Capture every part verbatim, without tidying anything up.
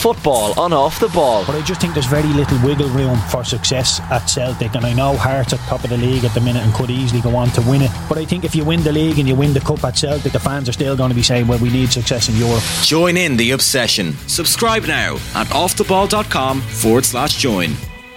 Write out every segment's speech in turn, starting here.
Football on Off the Ball. But I just think there's very little wiggle room for success at Celtic, and I know Hearts are top of the league at the minute and could easily go on to win it, but I think if you win the league and you win the cup at Celtic, the fans are still going to be saying, well, we need success in Europe. Join in the obsession. Subscribe now at offtheball.com forward slash join.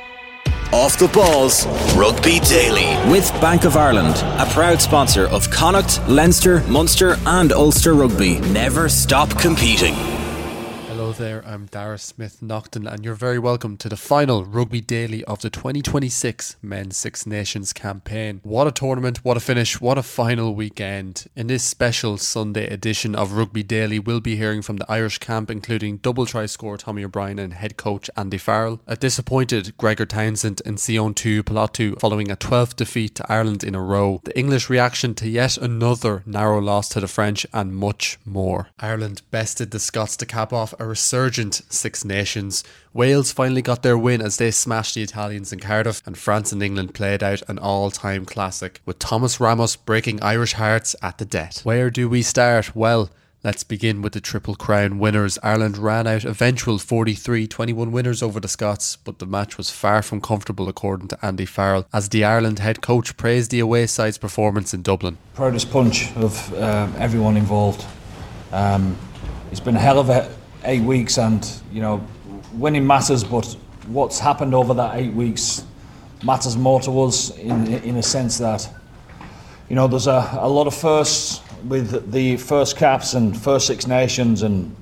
Off the Balls Rugby Daily with Bank of Ireland, a proud sponsor of Connacht, Leinster, Munster and Ulster Rugby. Never stop competing. Hello there, I'm Dara Smith-Naughton and you're very welcome to the final Rugby Daily of the twenty twenty-six Men's Six Nations campaign. What a tournament, what a finish, what a final weekend. In this special Sunday edition of Rugby Daily, we'll be hearing from the Irish camp, including double try scorer Tommy O'Brien and head coach Andy Farrell, a disappointed Gregor Townsend and Sion Tuipulotu following a twelfth defeat to Ireland in a row, the English reaction to yet another narrow loss to the French, and much more. Ireland bested the Scots to cap off a resurgent Six Nations. Wales finally got their win as they smashed the Italians in Cardiff, and France and England played out an all-time classic, with Thomas Ramos breaking Irish hearts at the death. Where do we start? Well, let's begin with the Triple Crown winners. Ireland ran out eventual forty-three twenty-one winners over the Scots, but the match was far from comfortable according to Andy Farrell, as the Ireland head coach praised the away side's performance in Dublin. Proudest punch of uh, everyone involved. Um, it's been a hell of a eight weeks, and you know, winning matters, but what's happened over that eight weeks matters more to us in in a sense that, you know, there's a, a lot of firsts with the first caps and first Six Nations and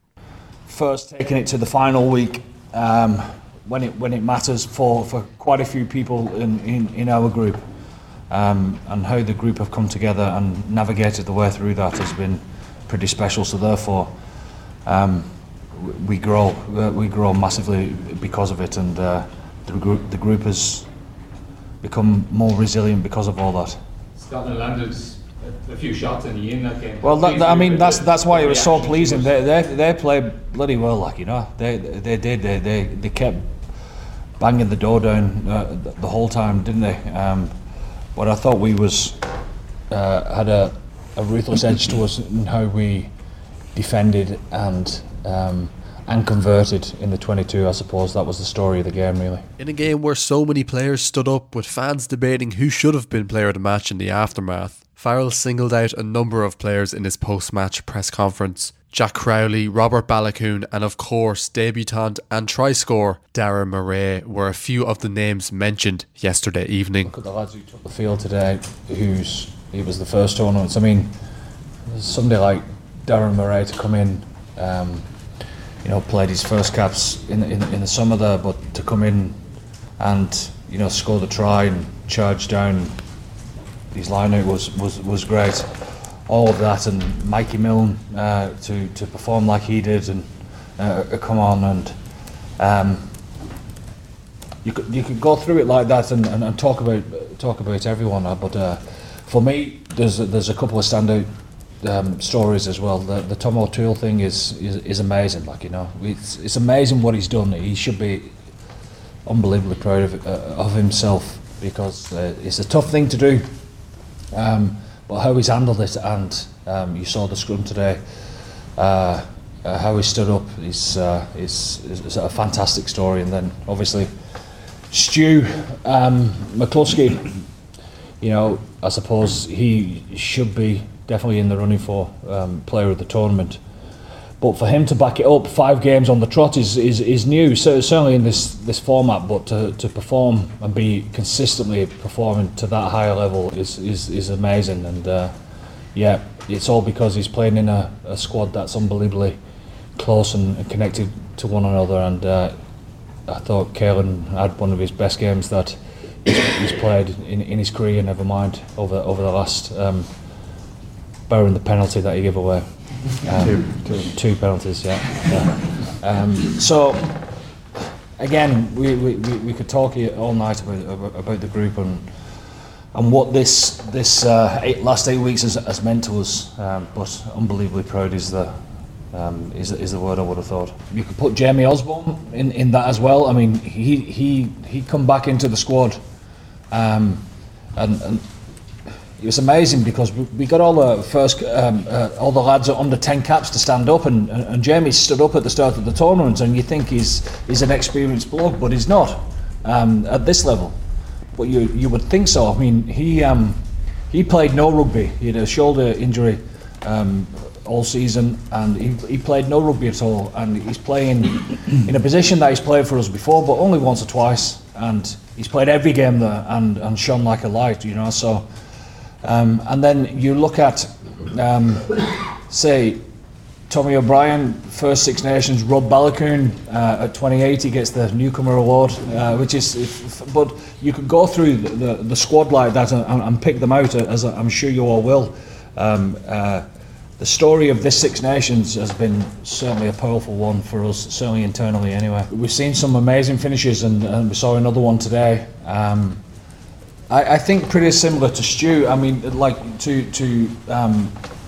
first taking it to the final week um, when it when it matters for, for quite a few people in, in, in our group, um, and how the group have come together and navigated the way through that has been pretty special. So therefore, um, we grow we grow massively because of it, and uh, the group the group has become more resilient because of all that. Scotland landed a few shots in the in that game. Well, that, that, I mean that's that's why it was so pleasing. They they they played bloody well, like, you know. They they did they they, they kept banging the door down uh, the whole time, didn't they? Um, but I thought we was uh, had a, a ruthless edge to us in how we defended and um, and converted in the twenty-two. I suppose that was the story of the game, really. In a game where so many players stood up, with fans debating who should have been player of the match in the aftermath, Farrell singled out a number of players in his post-match press conference. Jack Crowley, Robert Balakoon and of course debutant and try scorer Darren Murray were a few of the names mentioned yesterday evening. Look at the lads who took the field today, who's it was the first tournament. I mean, somebody like Darren Murray to come in, um, you know, played his first caps in, in in the summer there, but to come in and, you know, score the try and charge down his line-out was, was, was great. All of that, and Mikey Milne uh, to, to perform like he did, and uh, come on, and um, you could you could go through it like that and, and, and talk about talk about everyone, uh, but uh, for me there's there's a couple of standout Um, stories as well. The, the Tom O'Toole thing is, is is amazing. Like, you know, it's it's amazing what he's done. He should be unbelievably proud of uh, of himself, because uh, it's a tough thing to do. Um, but how he's handled it, and um, you saw the scrum today. Uh, uh, how he stood up is uh, is is a fantastic story. And then obviously Stu um, McCluskey. You know, I suppose he should be definitely in the running for um, player of the tournament, but for him to back it up five games on the trot is is, is new, so certainly in this this format. But to, to perform and be consistently performing to that higher level is is, is amazing. And uh, yeah, it's all because he's playing in a, a squad that's unbelievably close and connected to one another. And uh, I thought Caelan had one of his best games that he's, he's played in, in his career, never mind over over the last um, barring the penalty that he gave away. Um, two. Two. two penalties, yeah. yeah. Um, so again, we, we, we could talk here all night about about the group and and what this this uh, eight, last eight weeks has, has meant to us. Um, but unbelievably proud is the um, is is the word I would have thought. You could put Jamie Osborne in, in that as well. I mean, he he he come back into the squad, um, and. and it was amazing because we, we got all the first, um, uh, all the lads at under ten caps to stand up, and, and Jamie stood up at the start of the tournament, and you think he's he's an experienced bloke, but he's not um, at this level. But you you would think so. I mean, he um, he played no rugby. He had a shoulder injury um, all season, and he, he played no rugby at all. And he's playing in a position that he's played for us before, but only once or twice. And he's played every game there and, and shone like a light, you know. So. Um, and then you look at, um, say, Tommy O'Brien, first Six Nations, Rob Balakoon, uh, at twenty-eight he gets the Newcomer Award, uh, which is, if, but you could go through the, the, the squad like that and, and pick them out, as I'm sure you all will. Um, uh, the story of this Six Nations has been certainly a powerful one for us, certainly internally anyway. We've seen some amazing finishes, and, and we saw another one today. Um, I, I think pretty similar to Stu. I mean, like to to um,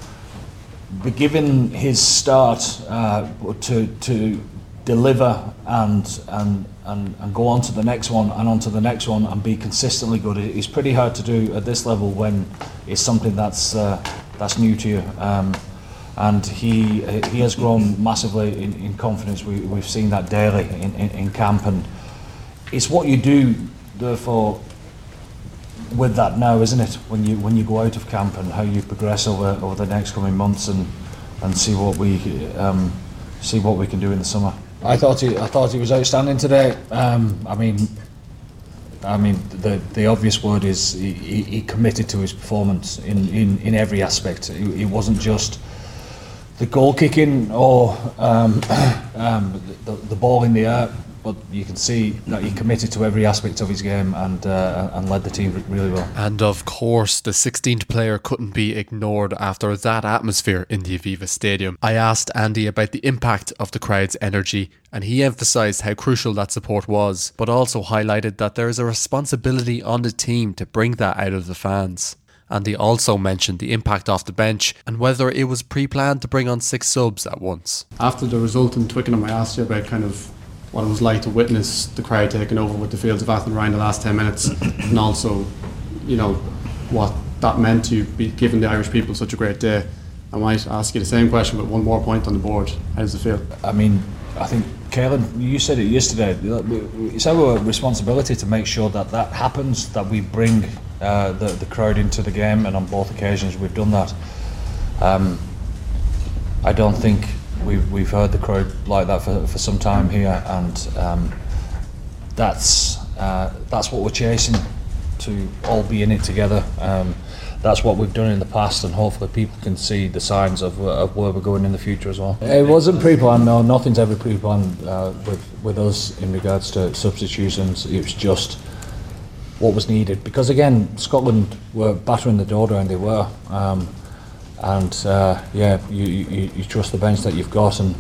be given his start uh, to to deliver and and and and go on to the next one and on to the next one and be consistently good. It's pretty hard to do at this level when it's something that's uh, that's new to you. Um, and he he has grown massively in, in confidence. We we've seen that daily in, in, in camp, and it's what you do therefore with that now, isn't it? When you when you go out of camp and how you progress over over the next coming months and and see what we um, see what we can do in the summer. I thought he I thought he was outstanding today. Um, I mean, I mean the the obvious word is he, he, he committed to his performance in, in, in every aspect. It, it wasn't just the goal kicking or um, um, the, the ball in the air. But you can see that he committed to every aspect of his game and uh, and led the team really well. And of course, the sixteenth player couldn't be ignored after that atmosphere in the Aviva Stadium. I asked Andy about the impact of the crowd's energy, and he emphasised how crucial that support was, but also highlighted that there is a responsibility on the team to bring that out of the fans. And he also mentioned the impact off the bench and whether it was pre-planned to bring on six subs at once. After the result in Twickenham, I asked you about kind of what it was like to witness the crowd taking over with the Fields of Athenry in the last ten minutes, and also, you know, what that meant to you, be giving the Irish people such a great day. I might ask you the same question, but one more point on the board. How does it feel? I mean, I think, Caelan, you said it yesterday, it's our responsibility to make sure that that happens, that we bring uh, the, the crowd into the game, and on both occasions we've done that. Um, I don't think We've we've heard the crowd like that for, for some time here, and um, that's uh, that's what we're chasing, to all be in it together. Um, that's what we've done in the past, and hopefully people can see the signs of, of where we're going in the future as well. It wasn't pre-planned. No, nothing's ever pre-planned uh, with with us in regards to substitutions. It was just what was needed, because again, Scotland were battering the door down. They were. Um, And uh, yeah, you, you, you trust the bench that you've got, and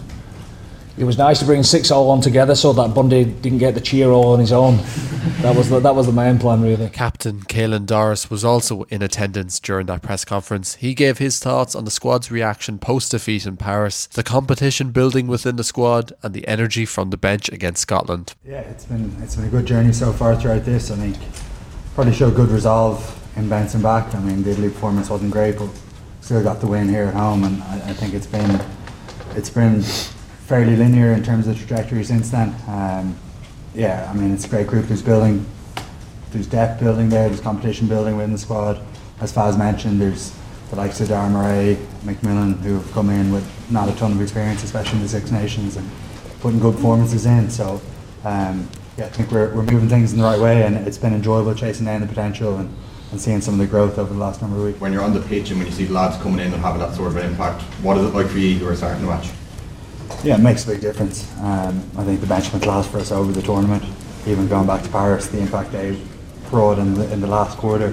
it was nice to bring six all on together so that Bundy didn't get the cheer all on his own. That was the, that was the main plan, really. Captain Caelan Doris was also in attendance during that press conference. He gave his thoughts on the squad's reaction post-defeat in Paris, the competition building within the squad, and the energy from the bench against Scotland. Yeah, it's been it's been a good journey so far throughout this. I think probably showed good resolve in bouncing back. I mean, the Italy performance wasn't great, but still got the win here at home, and I, I think it's been it's been fairly linear in terms of the trajectory since then. Um, yeah, I mean, it's a great group who's building. There's depth building there. There's competition building within the squad. As Faz mentioned, there's the likes of Darren Murray, McMillan, who have come in with not a ton of experience, especially in the Six Nations, and putting good performances in. So um, yeah, I think we're we're moving things in the right way, and it's been enjoyable chasing down the potential and. and seeing some of the growth over the last number of weeks. When you're on the pitch and when you see lads coming in and having that sort of an impact, what is it like for you who are starting to match? Yeah, it makes a big difference. Um, I think the bench went class for us over the tournament. Even going back to Paris, the impact they brought in the, in the last quarter,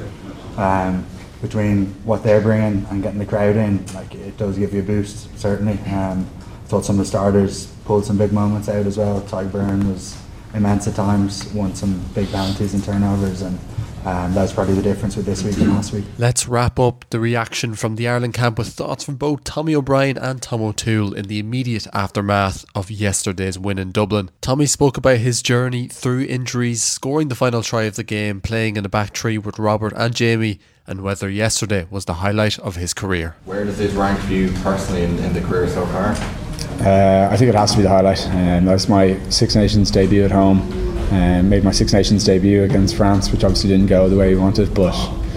um, between what they're bringing and getting the crowd in, like it does give you a boost, certainly. Um, I thought some of the starters pulled some big moments out as well. Ty Byrne was immense at times, won some big penalties and turnovers, and Um, that's probably the difference with this week and last week. Let's wrap up the reaction from the Ireland camp with thoughts from both Tommy O'Brien and Tom O'Toole in the immediate aftermath of yesterday's win in Dublin. Tommy spoke about his journey through injuries, scoring the final try of the game, playing in the back three with Robert and Jamie, and whether yesterday was the highlight of his career. Where does this rank for you personally in, in the career so far? Uh, I think it has to be the highlight. Um, that's my Six Nations debut at home. Um, made my Six Nations debut against France, which obviously didn't go the way we wanted, but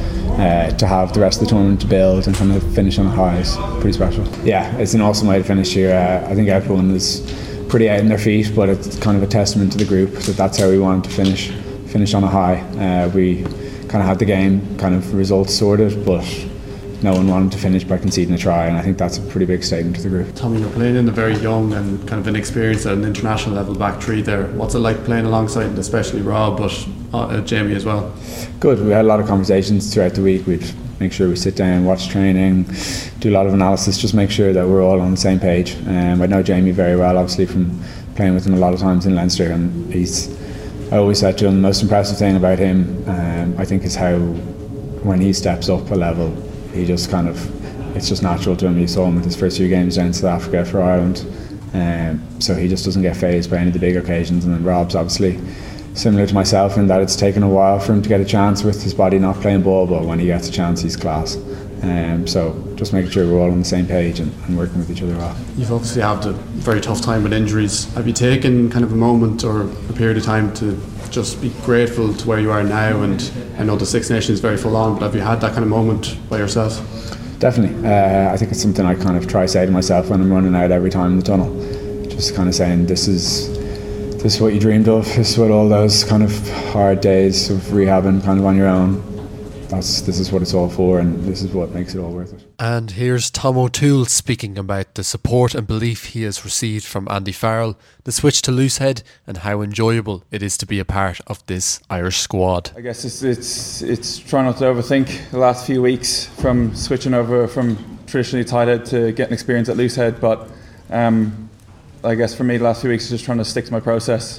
uh, to have the rest of the tournament to build and kind of finish on a high is pretty special. Yeah, it's an awesome way to finish here. Uh, I think everyone is pretty out on their feet, but it's kind of a testament to the group that that's how we wanted to finish finish on a high. Uh, we kind of had the game kind of results sorted, but no one wanted to finish by conceding a try, and I think that's a pretty big statement to the group. Tommy, you're playing in a very young and kind of inexperienced at an international level back three there. What's it like playing alongside, especially Rob, but uh, Jamie as well? Good. We had a lot of conversations throughout the week. We'd make sure we sit down, watch training, do a lot of analysis, just make sure that we're all on the same page. Um, I know Jamie very well, obviously, from playing with him a lot of times in Leinster, and he's, I always said to him, the most impressive thing about him, um, I think, is how when he steps up a level, he just kind of, it's just natural to him. You saw him with his first few games down in South Africa for Ireland, um, so he just doesn't get fazed by any of the big occasions. And then Rob's obviously similar to myself in that it's taken a while for him to get a chance with his body not playing ball, but when he gets a chance, he's class. Um, so just making sure we're all on the same page and, and working with each other well. You've obviously had a very tough time with injuries. Have you taken kind of a moment or a period of time to just be grateful to where you are now? And I know the Six Nations is very full on, but have you had that kind of moment by yourself? Definitely. Uh, I think it's something I kind of try to say to myself when I'm running out every time in the tunnel. Just kind of saying, this is this is what you dreamed of. This is what all those kind of hard days of rehabbing kind of on your own, That's, this is what it's all for, and this is what makes it all worth it. And here's Tom O'Toole speaking about the support and belief he has received from Andy Farrell, the switch to Loosehead, and how enjoyable it is to be a part of this Irish squad. I guess it's it's it's trying not to overthink the last few weeks from switching over from traditionally tight head to getting experience at Loosehead, but um, I guess for me the last few weeks is just trying to stick to my process,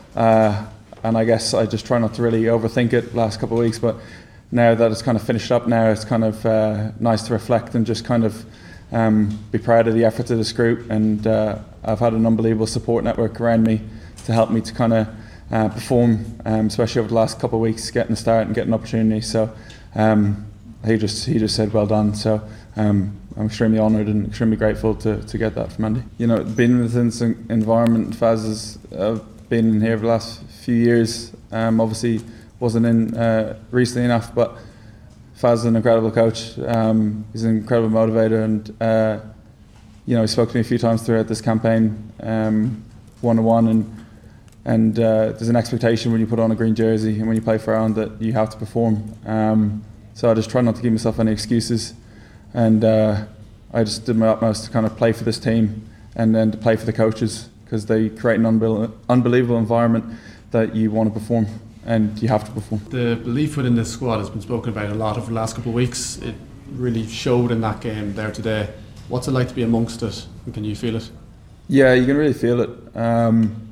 uh, and I guess I just try not to really overthink it the last couple of weeks, but now that it's kind of finished up now, it's kind of uh, nice to reflect and just kind of um, be proud of the efforts of this group. And uh, I've had an unbelievable support network around me to help me to kind of uh, perform, um, especially over the last couple of weeks, getting a start and getting opportunities. So um, he just he just said well done. So um, I'm extremely honoured and extremely grateful to, to get that from Andy. You know, being within this environment, Faz has uh, been in here for the last few years. Um, obviously. Wasn't in uh, recently enough, but Faz is an incredible coach. Um, he's an incredible motivator, and uh, you know, he spoke to me a few times throughout this campaign, um, one to one, and and uh, there's an expectation when you put on a green jersey and when you play for Ireland that you have to perform. Um, so I just try not to give myself any excuses, and uh, I just did my utmost to kind of play for this team and then to play for the coaches, because they create an unbel- unbelievable environment that you want to perform. And you have to perform. The belief within this squad has been spoken about a lot over the last couple of weeks. It really showed in that game there today. What's it like to be amongst it, and can you feel it? Yeah, you can really feel it. Um,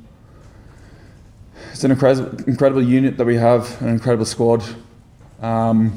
it's an incredible, incredible unit that we have, an incredible squad. Um,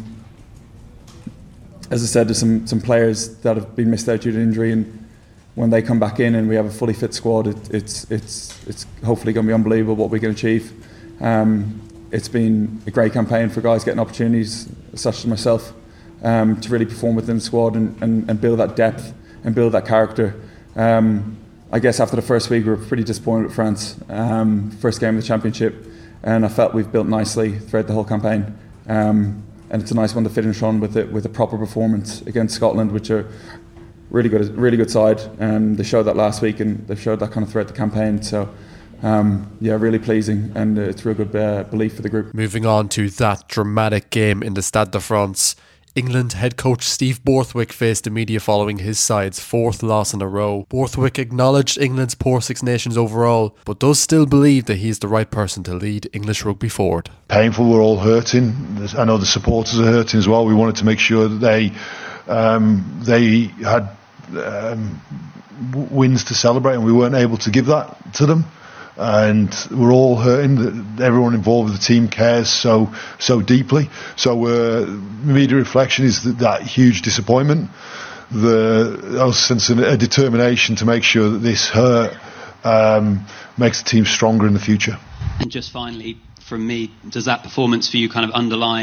as I said, there's some, some players that have been missed out due to injury, and when they come back in and we have a fully fit squad, it, it's it's it's hopefully going to be unbelievable what we can achieve. Um, It's been a great campaign for guys getting opportunities, such as myself, um, to really perform within the squad and, and, and build that depth and build that character. Um, I guess after the first week we were pretty disappointed with France, um, first game of the championship, and I felt we've built nicely throughout the whole campaign. Um, and it's a nice one to finish on with it, with a proper performance against Scotland, which are really good, really good side. Um, they showed that last week, and they've showed that kind of throughout the campaign. So. Um, yeah, really pleasing, and uh, it's a real good uh, belief for the group. Moving on to that dramatic game in the Stade de France, England head coach Steve Borthwick faced the media following his side's fourth loss in a row. Borthwick acknowledged England's poor Six Nations overall, but does still believe that he's the right person to lead English rugby forward. Painful, we're all hurting. I know the supporters are hurting as well. We wanted to make sure that they um, they had um, wins to celebrate, and we weren't able to give that to them. And we're all hurting. Everyone involved with the team cares so so deeply. So uh, media reflection is that, that huge disappointment, the sense of a determination to make sure that this hurt um, makes the team stronger in the future. And just finally, from me, does that performance for you kind of underline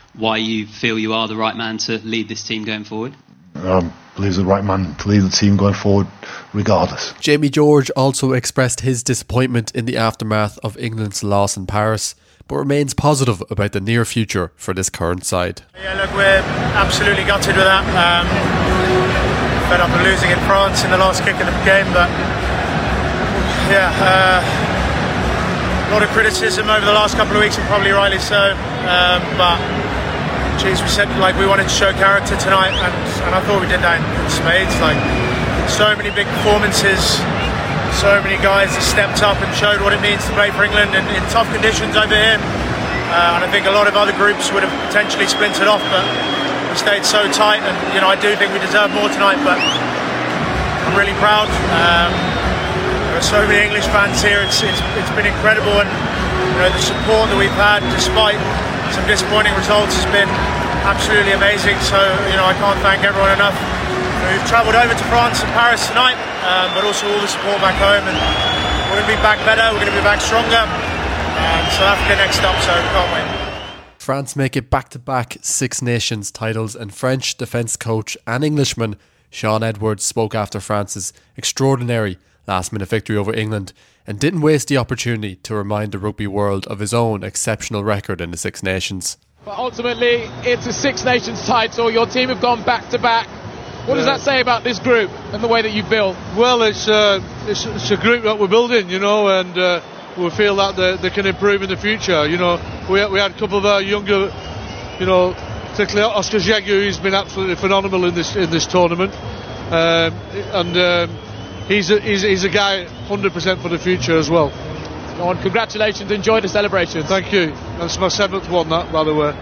why you feel you are the right man to lead this team going forward? I believe he's the right man to lead the team going forward regardless. Jamie George also expressed his disappointment in the aftermath of England's loss in Paris, but remains positive about the near future for this current side. Yeah, look, we're absolutely gutted with that. Um, fed up of losing in France in the last kick of the game, but yeah, uh, a lot of criticism over the last couple of weeks, and probably rightly so. Um, but geez, we said like we wanted to show character tonight, and, and I thought we did that in, in spades. Like so many big performances, so many guys that stepped up and showed what it means to play for England in, in tough conditions over here. Uh, and I think a lot of other groups would have potentially splintered off, but we stayed so tight. And you know, I do think we deserve more tonight, but I'm really proud. Um, there are so many English fans here. It's, it's it's been incredible, and you know, the support that we've had, despite some disappointing results, has been absolutely amazing. So you know, I can't thank everyone enough. We've travelled over to France and Paris tonight, um, but also all the support back home, and we're going to be back better, we're going to be back stronger, and South Africa next up, so can't wait. France make it back-to-back Six Nations titles, and French defence coach and Englishman Shaun Edwards spoke after France's extraordinary last-minute victory over England and didn't waste the opportunity to remind the rugby world of his own exceptional record in the Six Nations. But ultimately, it's a Six Nations title. Your team have gone back-to-back. What does that say about this group and the way that you've built? Well, it's, uh, it's, it's a group that we're building, you know, and uh, we feel that they, they can improve in the future. You know, we, we had a couple of our younger, you know, particularly Oscar Jagu, who's been absolutely phenomenal in this in this tournament, um, and um, he's, a, he's he's a guy one hundred percent for the future as well. Go on, congratulations, enjoy the celebration. Thank you. That's my seventh one, that, by the way.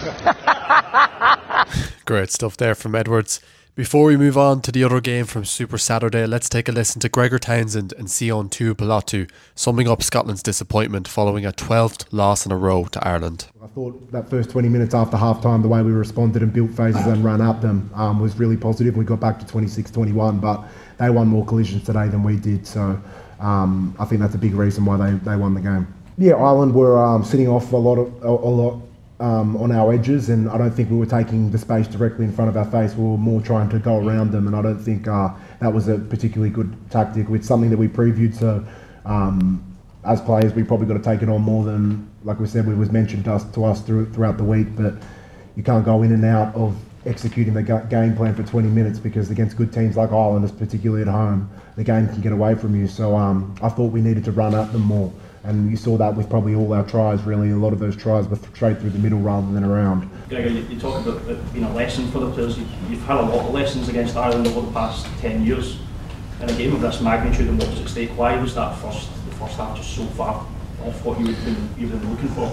Great stuff there from Edwards. Before we move on to the other game from Super Saturday, let's take a listen to Gregor Townsend and Sion Tuipulotu summing up Scotland's disappointment following a twelfth loss in a row to Ireland. I thought that first twenty minutes after half time, the way we responded and built phases and ran at them um, was really positive. We got back to twenty-six twenty-one, but they won more collisions today than we did, so um, I think that's a big reason why they, they won the game. Yeah, Ireland were um, sitting off a lot of a, a lot Um, on our edges, and I don't think we were taking the space directly in front of our face. We were more trying to go around them, and I don't think uh, that was a particularly good tactic. It's something that we previewed, so um, as players we probably got to take it on more than, like we said, it was mentioned to us, to us through, throughout the week, but you can't go in and out of executing the game plan for twenty minutes, because against good teams like Ireland, particularly at home, the game can get away from you. So um, I thought we needed to run at them more. And you saw that with probably all our tries, really. A lot of those tries were straight through the middle rather than around. Gregor, you, you talk about it being a lesson for the players. You, you've had a lot of lessons against Ireland over the past ten years. In a game of this magnitude and what was at stake, why was that first, the first half just so far off what you've been, you've been looking for?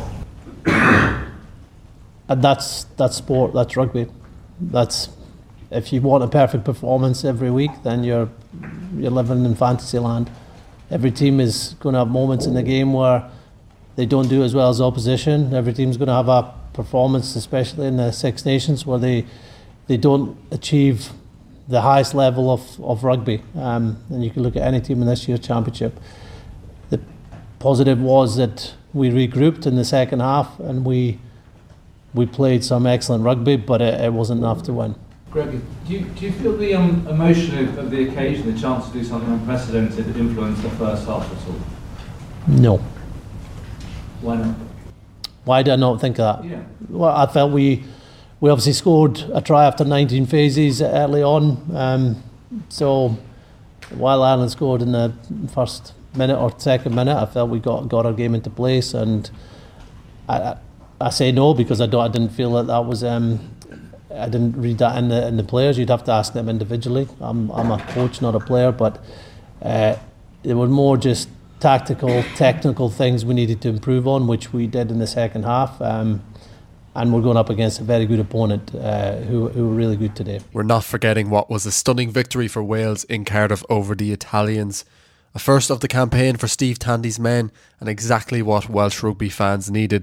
And that's, that's sport, that's rugby. That's, if you want a perfect performance every week, then you're, you're living in fantasy land. Every team is going to have moments in the game where they don't do as well as the opposition. Every team's going to have a performance, especially in the Six Nations, where they they don't achieve the highest level of, of rugby. Um, and you can look at any team in this year's championship. The positive was that we regrouped in the second half and we we played some excellent rugby, but it, it wasn't enough to win. Greg, do you, do you feel the um, emotion of, of the occasion, the chance to do something unprecedented, influence the first half at all? No. Why not? Why did I not think of that? Yeah. Well, I felt we we obviously scored a try after nineteen phases early on. Um, so while Ireland scored in the first minute or second minute, I felt we got got our game into place. And I I, I say no because I don't I didn't feel that that was. Um, I didn't read that in the in the players. You'd have to ask them individually. I'm I'm a coach, not a player, but uh, there were more just tactical, technical things we needed to improve on, which we did in the second half. Um, and we're going up against a very good opponent uh, who who were really good today. We're not forgetting what was a stunning victory for Wales in Cardiff over the Italians. A first of the campaign for Steve Tandy's men, and exactly what Welsh rugby fans needed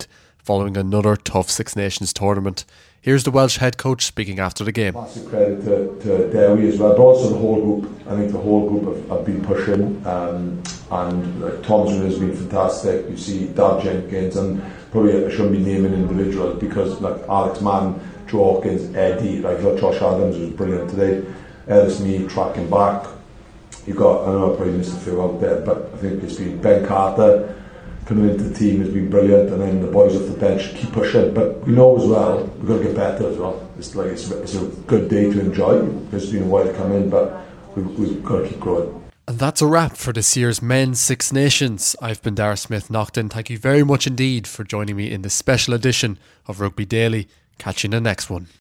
following another tough Six Nations tournament. Here's the Welsh head coach speaking after the game. Massive credit to, to Dewi as well, but also the whole group. I think the whole group have, have been pushing, um, and like, Tom's has been fantastic. You see Dad Jenkins, and probably I shouldn't be naming individuals because like Alex Mann, Joe Hawkins, Eddie, like Josh Adams was brilliant today. Ellis Mead tracking back. You got, I know I probably missed a few out there, but I think it's been Ben Carter coming into the team has been brilliant, and then the boys off the bench keep pushing. But we know as well we've got to get better as well. It's like it's, it's a good day to enjoy because it's been a while to come in, but we've, we've got to keep growing. And that's a wrap for this year's Men's Six Nations. I've been Darragh Smith-Naughton. Thank you very much indeed for joining me in this special edition of Rugby Daily. Catch you in the next one.